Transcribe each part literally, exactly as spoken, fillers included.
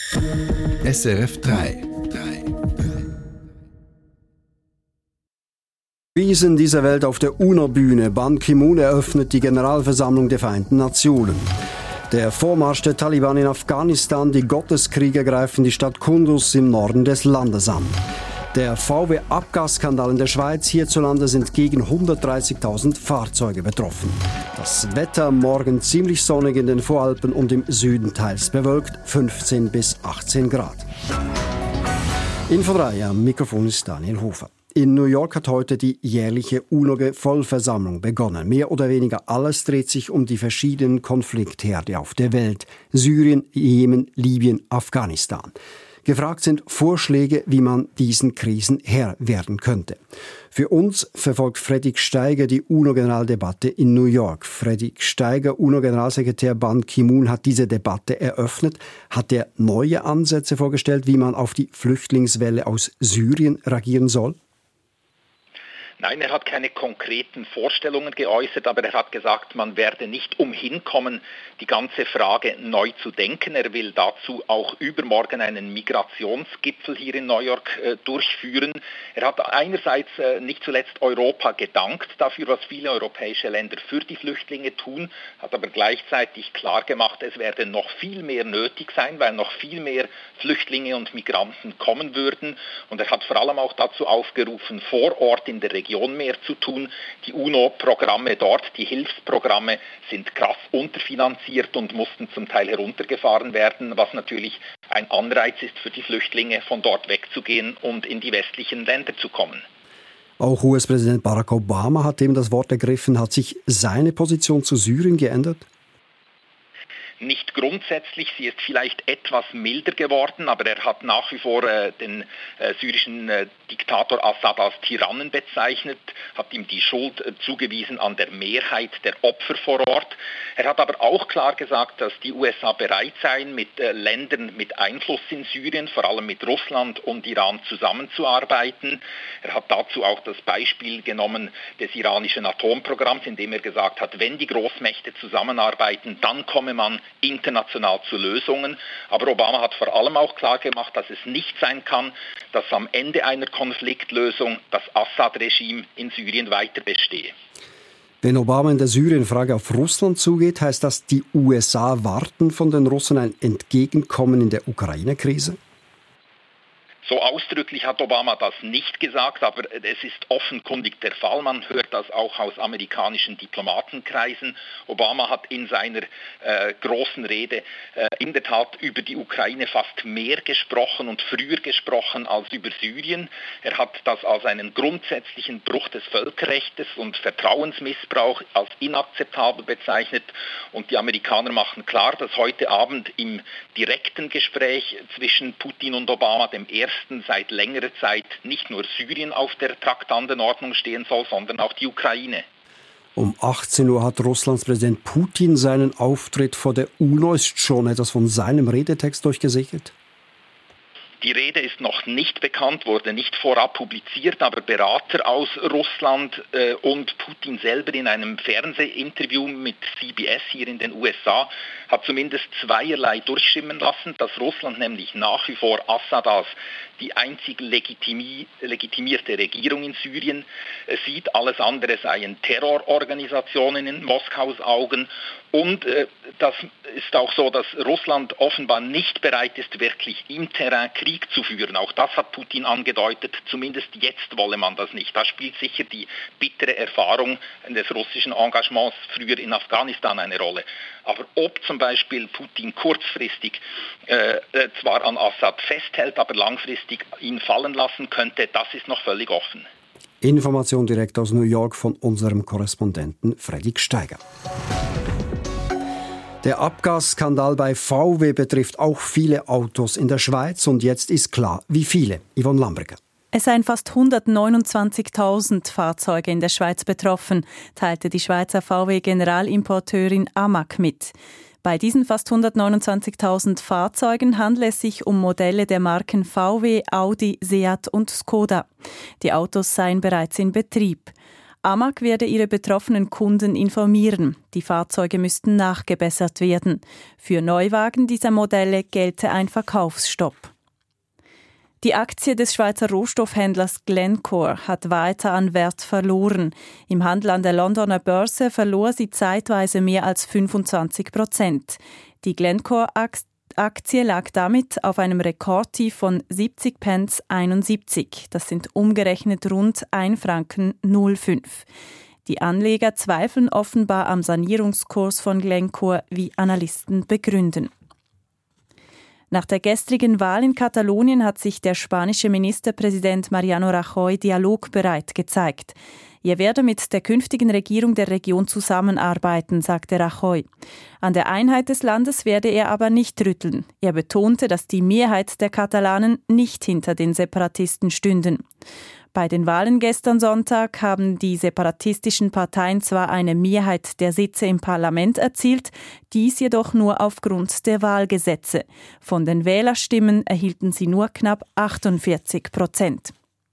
S R F drei. Riesen dieser Welt auf der UNO-Bühne. Ban Ki-moon eröffnet die Generalversammlung der Vereinten Nationen. Der Vormarsch der Taliban in Afghanistan, die Gotteskrieger greifen die Stadt Kunduz im Norden des Landes an. Der V W-Abgasskandal in der Schweiz, hierzulande sind gegen hundertdreißigtausend Fahrzeuge betroffen. Das Wetter morgen ziemlich sonnig in den Voralpen und im Süden teils bewölkt, fünfzehn bis achtzehn Grad. Info drei, am Mikrofon ist Daniel Hofer. In New York hat heute die jährliche UNO-Vollversammlung begonnen. Mehr oder weniger alles dreht sich um die verschiedenen Konfliktherde auf der Welt. Syrien, Jemen, Libyen, Afghanistan. Gefragt sind Vorschläge, wie man diesen Krisen Herr werden könnte. Für uns verfolgt Fredrik Steiger die UNO-Generaldebatte in New York. Fredrik Steiger, UNO-Generalsekretär Ban Ki-moon, hat diese Debatte eröffnet. Hat er neue Ansätze vorgestellt, wie man auf die Flüchtlingswelle aus Syrien reagieren soll? Nein, er hat keine konkreten Vorstellungen geäußert, aber er hat gesagt, man werde nicht umhin kommen, die ganze Frage neu zu denken. Er will dazu auch übermorgen einen Migrationsgipfel hier in New York äh, durchführen. Er hat einerseits äh, nicht zuletzt Europa gedankt dafür, was viele europäische Länder für die Flüchtlinge tun, hat aber gleichzeitig klar gemacht, es werde noch viel mehr nötig sein, weil noch viel mehr Flüchtlinge und Migranten kommen würden. Und er hat vor allem auch dazu aufgerufen, vor Ort in der Region mehr zu tun. Die UNO-Programme dort, die Hilfsprogramme sind krass unterfinanziert und mussten zum Teil heruntergefahren werden, was natürlich ein Anreiz ist für die Flüchtlinge, von dort wegzugehen und in die westlichen Länder zu kommen. Auch U S-Präsident Barack Obama hat eben das Wort ergriffen. Hat sich seine Position zu Syrien geändert? Nicht grundsätzlich, sie ist vielleicht etwas milder geworden, aber er hat nach wie vor äh, den äh, syrischen äh, Diktator Assad als Tyrannen bezeichnet, hat ihm die Schuld äh, zugewiesen an der Mehrheit der Opfer vor Ort. Er hat aber auch klar gesagt, dass die U S A bereit seien, mit äh, Ländern mit Einfluss in Syrien, vor allem mit Russland und Iran, zusammenzuarbeiten. Er hat dazu auch das Beispiel genommen des iranischen Atomprogramms, indem er gesagt hat, wenn die Großmächte zusammenarbeiten, dann komme man international zu Lösungen. Aber Obama hat vor allem auch klar gemacht, dass es nicht sein kann, dass am Ende einer Konfliktlösung das Assad-Regime in Syrien weiter bestehe. Wenn Obama in der Syrien-Frage auf Russland zugeht, heißt das, die U S A warten von den Russen ein Entgegenkommen in der Ukraine-Krise? So ausdrücklich hat Obama das nicht gesagt, aber es ist offenkundig der Fall. Man hört das auch aus amerikanischen Diplomatenkreisen. Obama hat in seiner äh, großen Rede äh, in der Tat über die Ukraine fast mehr gesprochen und früher gesprochen als über Syrien. Er hat das als einen grundsätzlichen Bruch des Völkerrechts und Vertrauensmissbrauch als inakzeptabel bezeichnet. Und die Amerikaner machen klar, dass heute Abend im direkten Gespräch zwischen Putin und Obama, dem ersten seit längerer Zeit, nicht nur Syrien auf der Traktandenordnung stehen soll, sondern auch die Ukraine. Um achtzehn Uhr hat Russlands Präsident Putin seinen Auftritt vor der UNO. Ist schon etwas von seinem Redetext durchgesickert? Die Rede ist noch nicht bekannt, wurde nicht vorab publiziert, aber Berater aus Russland äh, und Putin selber in einem Fernsehinterview mit C B S hier in den U S A hat zumindest zweierlei durchschimmern lassen, dass Russland nämlich nach wie vor Assad als die einzig legitimi- legitimierte Regierung in Syrien äh, sieht. Alles andere seien Terrororganisationen in Moskaus Augen. Und äh, das ist auch so, dass Russland offenbar nicht bereit ist, wirklich im Terrain Krieg zu führen. Auch das hat Putin angedeutet. Zumindest jetzt wolle man das nicht. Da spielt sicher die bittere Erfahrung des russischen Engagements früher in Afghanistan eine Rolle. Aber ob zum Beispiel Putin kurzfristig äh, zwar an Assad festhält, aber langfristig ihn fallen lassen könnte, das ist noch völlig offen. Information direkt aus New York von unserem Korrespondenten Fredrik Steiger. Der Abgasskandal bei V W betrifft auch viele Autos in der Schweiz und jetzt ist klar, wie viele. Yvonne Lamberger. Es seien fast hundertneunundzwanzigtausend Fahrzeuge in der Schweiz betroffen, teilte die Schweizer V W-Generalimporteurin Amag mit. Bei diesen fast hundertneunundzwanzigtausend Fahrzeugen handelt es sich um Modelle der Marken V W, Audi, Seat und Skoda. Die Autos seien bereits in Betrieb. Amag werde ihre betroffenen Kunden informieren. Die Fahrzeuge müssten nachgebessert werden. Für Neuwagen dieser Modelle gelte ein Verkaufsstopp. Die Aktie des Schweizer Rohstoffhändlers Glencore hat weiter an Wert verloren. Im Handel an der Londoner Börse verlor sie zeitweise mehr als fünfundzwanzig Prozent. Die Glencore-Aktie lag damit auf einem Rekordtief von siebzig Pence einundsiebzig. Das sind umgerechnet rund ein Franken null Komma fünf. Die Anleger zweifeln offenbar am Sanierungskurs von Glencore, wie Analysten begründen. Nach der gestrigen Wahl in Katalonien hat sich der spanische Ministerpräsident Mariano Rajoy dialogbereit gezeigt. Er werde mit der künftigen Regierung der Region zusammenarbeiten, sagte Rajoy. An der Einheit des Landes werde er aber nicht rütteln. Er betonte, dass die Mehrheit der Katalanen nicht hinter den Separatisten stünden. Bei den Wahlen gestern Sonntag haben die separatistischen Parteien zwar eine Mehrheit der Sitze im Parlament erzielt, dies jedoch nur aufgrund der Wahlgesetze. Von den Wählerstimmen erhielten sie nur knapp achtundvierzig Prozent.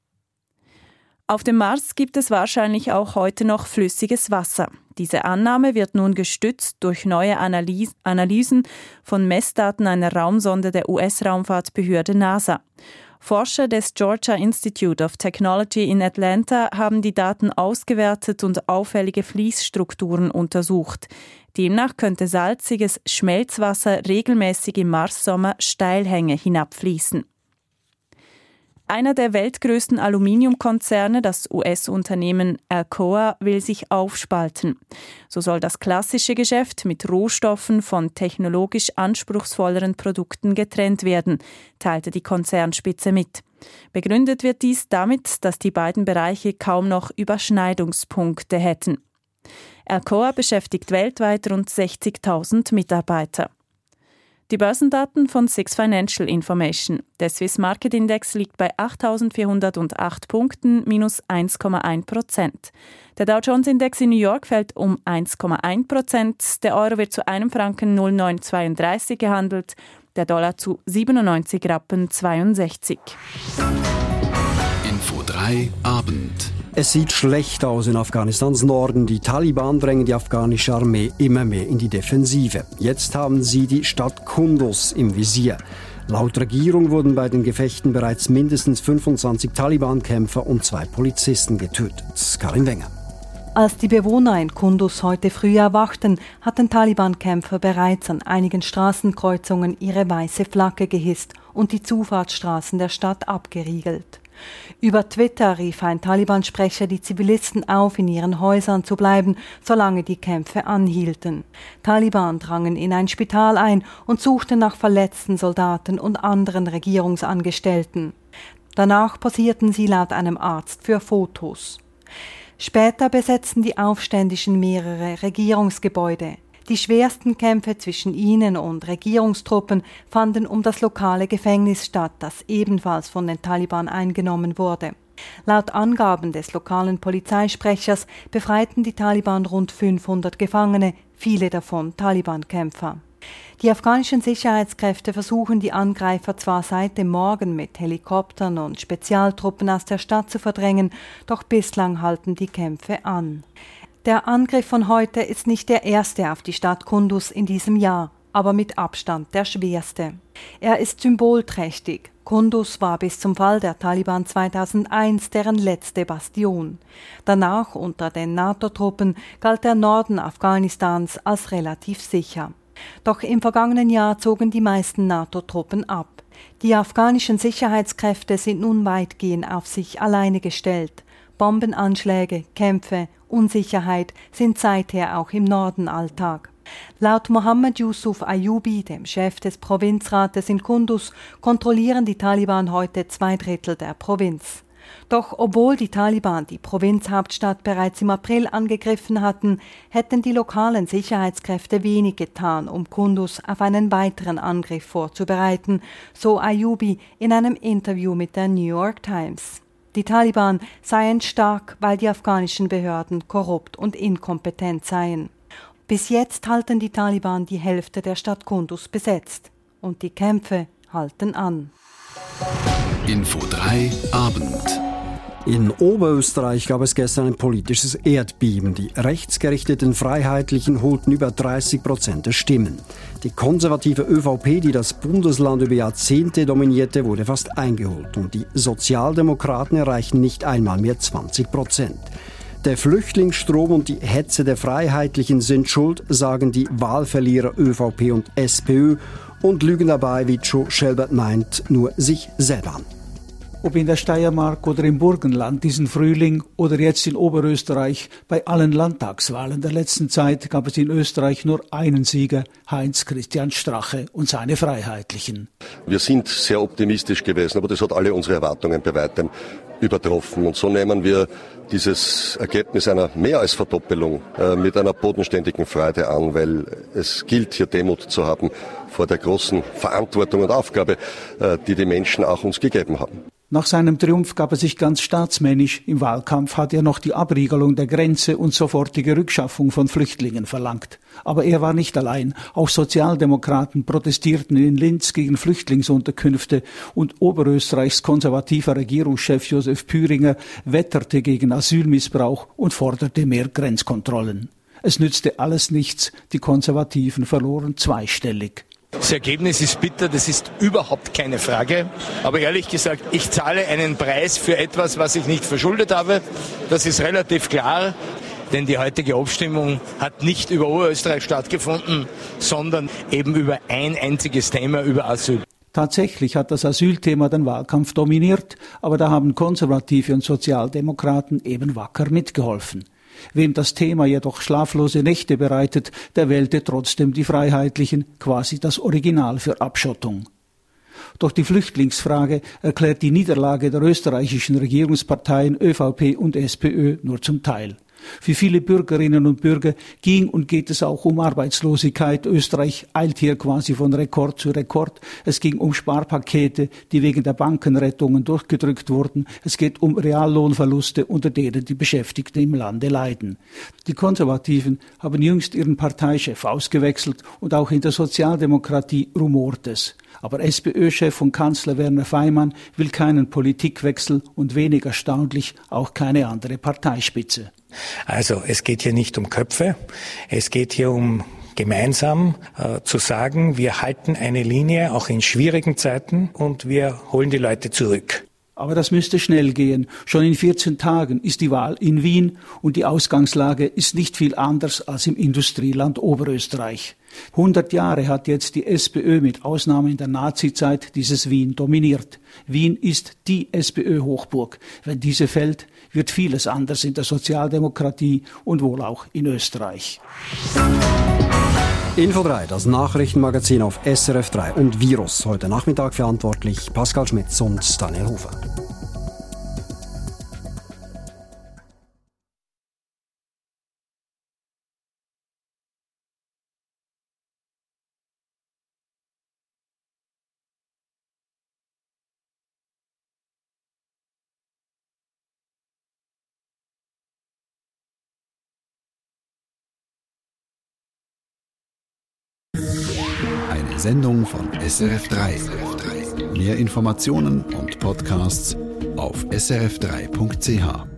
Auf dem Mars gibt es wahrscheinlich auch heute noch flüssiges Wasser. Diese Annahme wird nun gestützt durch neue Analyse, Analysen von Messdaten einer Raumsonde der U S-Raumfahrtbehörde NASA. Forscher des Georgia Institute of Technology in Atlanta haben die Daten ausgewertet und auffällige Fließstrukturen untersucht. Demnach könnte salziges Schmelzwasser regelmäßig im Marssommer Steilhänge hinabfließen. Einer der weltgrößten Aluminiumkonzerne, das U S-Unternehmen Alcoa, will sich aufspalten. So soll das klassische Geschäft mit Rohstoffen von technologisch anspruchsvolleren Produkten getrennt werden, teilte die Konzernspitze mit. Begründet wird dies damit, dass die beiden Bereiche kaum noch Überschneidungspunkte hätten. Alcoa beschäftigt weltweit rund sechzigtausend Mitarbeiter. Die Börsendaten von Six Financial Information. Der Swiss Market Index liegt bei achttausendvierhundertacht Punkten, minus eins Komma eins Prozent. Der Dow Jones Index in New York fällt um eins Komma eins Prozent. Der Euro wird zu einem Franken null Komma neun zweiunddreißig gehandelt, der Dollar zu siebenundneunzig Rappen zweiundsechzig. Info drei Abend. Es sieht schlecht aus in Afghanistans Norden. Die Taliban drängen die afghanische Armee immer mehr in die Defensive. Jetzt haben sie die Stadt Kunduz im Visier. Laut Regierung wurden bei den Gefechten bereits mindestens fünfundzwanzig Taliban-Kämpfer und zwei Polizisten getötet. Karin Wenger. Als die Bewohner in Kunduz heute früh erwachten, hatten Taliban-Kämpfer bereits an einigen Straßenkreuzungen ihre weiße Flagge gehisst und die Zufahrtsstraßen der Stadt abgeriegelt. Über Twitter rief ein Taliban-Sprecher die Zivilisten auf, in ihren Häusern zu bleiben, solange die Kämpfe anhielten. Taliban drangen in ein Spital ein und suchten nach verletzten Soldaten und anderen Regierungsangestellten. Danach posierten sie laut einem Arzt für Fotos. Später besetzten die Aufständischen mehrere Regierungsgebäude. Die schwersten Kämpfe zwischen ihnen und Regierungstruppen fanden um das lokale Gefängnis statt, das ebenfalls von den Taliban eingenommen wurde. Laut Angaben des lokalen Polizeisprechers befreiten die Taliban rund fünfhundert Gefangene, viele davon Taliban-Kämpfer. Die afghanischen Sicherheitskräfte versuchen, die Angreifer zwar seit dem Morgen mit Helikoptern und Spezialtruppen aus der Stadt zu verdrängen, doch bislang halten die Kämpfe an. Der Angriff von heute ist nicht der erste auf die Stadt Kunduz in diesem Jahr, aber mit Abstand der schwerste. Er ist symbolträchtig. Kunduz war bis zum Fall der Taliban zweitausendeins deren letzte Bastion. Danach, unter den NATO-Truppen, galt der Norden Afghanistans als relativ sicher. Doch im vergangenen Jahr zogen die meisten NATO-Truppen ab. Die afghanischen Sicherheitskräfte sind nun weitgehend auf sich alleine gestellt. Bombenanschläge, Kämpfe, Unsicherheit sind seither auch im Norden Alltag. Laut Mohammed Yusuf Ayubi, dem Chef des Provinzrates in Kunduz, kontrollieren die Taliban heute zwei Drittel der Provinz. Doch obwohl die Taliban die Provinzhauptstadt bereits im April angegriffen hatten, hätten die lokalen Sicherheitskräfte wenig getan, um Kunduz auf einen weiteren Angriff vorzubereiten, so Ayubi in einem Interview mit der New York Times. Die Taliban seien stark, weil die afghanischen Behörden korrupt und inkompetent seien. Bis jetzt halten die Taliban die Hälfte der Stadt Kunduz besetzt. Und die Kämpfe halten an. Info drei Abend. In Oberösterreich gab es gestern ein politisches Erdbeben. Die rechtsgerichteten Freiheitlichen holten über dreißig Prozent der Stimmen. Die konservative ÖVP, die das Bundesland über Jahrzehnte dominierte, wurde fast eingeholt. Und die Sozialdemokraten erreichen nicht einmal mehr zwanzig Prozent. Der Flüchtlingsstrom und die Hetze der Freiheitlichen sind schuld, sagen die Wahlverlierer ÖVP und SPÖ und lügen dabei, wie Joe Schelbert meint, nur sich selber an. Ob in der Steiermark oder im Burgenland diesen Frühling oder jetzt in Oberösterreich, bei allen Landtagswahlen der letzten Zeit gab es in Österreich nur einen Sieger, Heinz-Christian Strache und seine Freiheitlichen. Wir sind sehr optimistisch gewesen, aber das hat alle unsere Erwartungen bei weitem übertroffen. Und so nehmen wir dieses Ergebnis einer mehr als Verdoppelung äh, mit einer bodenständigen Freude an, weil es gilt, hier Demut zu haben vor der großen Verantwortung und Aufgabe, äh, die die Menschen auch uns gegeben haben. Nach seinem Triumph gab er sich ganz staatsmännisch. Im Wahlkampf hat er noch die Abriegelung der Grenze und sofortige Rückschaffung von Flüchtlingen verlangt. Aber er war nicht allein. Auch Sozialdemokraten protestierten in Linz gegen Flüchtlingsunterkünfte und Oberösterreichs konservativer Regierungschef Josef Püringer wetterte gegen Asylmissbrauch und forderte mehr Grenzkontrollen. Es nützte alles nichts. Die Konservativen verloren zweistellig. Das Ergebnis ist bitter, das ist überhaupt keine Frage. Aber ehrlich gesagt, ich zahle einen Preis für etwas, was ich nicht verschuldet habe. Das ist relativ klar, denn die heutige Abstimmung hat nicht über Oberösterreich stattgefunden, sondern eben über ein einziges Thema, über Asyl. Tatsächlich hat das Asylthema den Wahlkampf dominiert, aber da haben Konservative und Sozialdemokraten eben wacker mitgeholfen. Wem das Thema jedoch schlaflose Nächte bereitet, der wählte trotzdem die Freiheitlichen, quasi das Original für Abschottung. Doch die Flüchtlingsfrage erklärt die Niederlage der österreichischen Regierungsparteien ÖVP und SPÖ nur zum Teil. Für viele Bürgerinnen und Bürger ging und geht es auch um Arbeitslosigkeit. Österreich eilt hier quasi von Rekord zu Rekord. Es ging um Sparpakete, die wegen der Bankenrettungen durchgedrückt wurden. Es geht um Reallohnverluste, unter denen die Beschäftigten im Lande leiden. Die Konservativen haben jüngst ihren Parteichef ausgewechselt und auch in der Sozialdemokratie rumort es. Aber SPÖ-Chef und Kanzler Werner Faymann will keinen Politikwechsel und wenig erstaunlich auch keine andere Parteispitze. Also es geht hier nicht um Köpfe, es geht hier um gemeinsam äh, zu sagen, wir halten eine Linie auch in schwierigen Zeiten und wir holen die Leute zurück. Aber das müsste schnell gehen. Schon in vierzehn Tagen ist die Wahl in Wien und die Ausgangslage ist nicht viel anders als im Industrieland Oberösterreich. hundert Jahre hat jetzt die SPÖ mit Ausnahme in der Nazizeit dieses Wien dominiert. Wien ist die SPÖ-Hochburg. Wenn diese fällt, wird vieles anders in der Sozialdemokratie und wohl auch in Österreich. Info drei, das Nachrichtenmagazin auf S R F drei und Virus. Heute Nachmittag verantwortlich Pascal Schmitz und Daniel Hofer. Eine Sendung von S R F drei. Mehr Informationen und Podcasts auf s r f drei punkt c h.